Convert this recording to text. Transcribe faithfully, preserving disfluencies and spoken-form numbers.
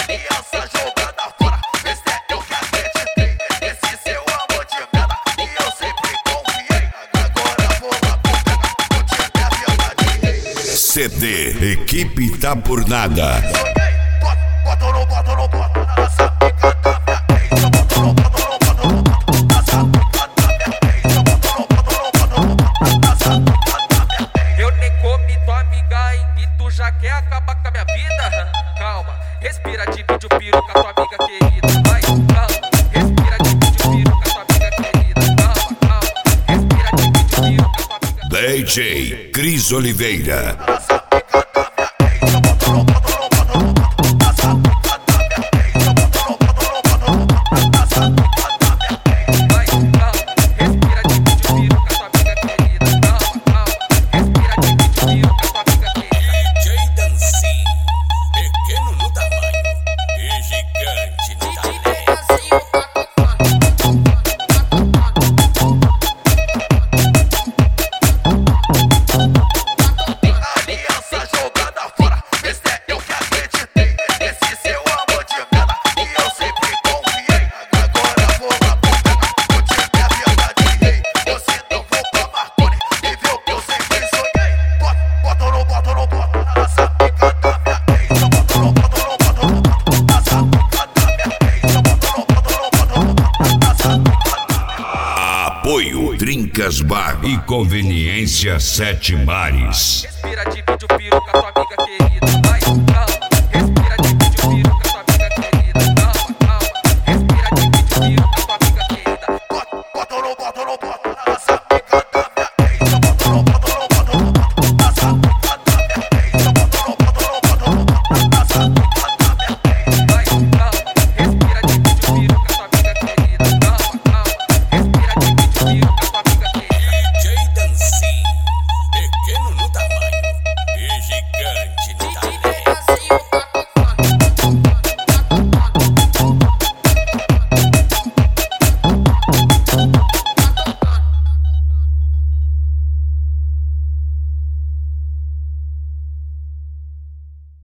aliança jogada fora. Esse é eu que acreditei, esse seu amor de merda, e eu sempre confiei. Agora vou lá pro pega, o time é verdade rei. C D Equipe Tá Por Nada. Bota ou não bota ou não bota nessa pica da minha ex. Eu boto ou não boto ou não boto ou não boto nessa pica da minha ex. Eu boto ou não boto ou não boto ou não boto nessa pica da minha ex. Eu nem comi tua amiga e tu já quer acabar com a minha vida? Calma, respira, divide o piru com a tua amiga querida. Vai, calma, respira, divide o piru com a tua amiga querida. Calma, calma, respira, divide o piru com a tua amiga querida. D J Cris Oliveira. Nessa pica da minha ex. Eu boto ou não boto ou não boto ou não boto nessa pica da minha ex. Eu boto ou não boto ou não boto ou não boto nessa pica da minha ex. Vai, calma, respira, divide o piru com a tua amiga querida. Calma, calma, respira, divide o piru com a tua amiga querida. D J Dancy, pequeno no tamanho e gigante no talento. Aliança jogada fora. Esse é eu que acreditei, esse seu amor de merda, e eu sempre confiei. Agora vou lá pro pega, o time é verdade rei. Você não vou pra Marconi e vê o que eu sempre sonhei. Bota, bota ou não bota ou não bota nessa pica da minha ex. Eu boto ou não boto ou não boto ou não boto nessa pica da minha ex. Eu boto ou não boto ou não boto ou não boto nessa pica da minha ex. Apoio Trincas Bar e Conveniência Sete Mares. Respira, divide o piru com a tua amiga querida.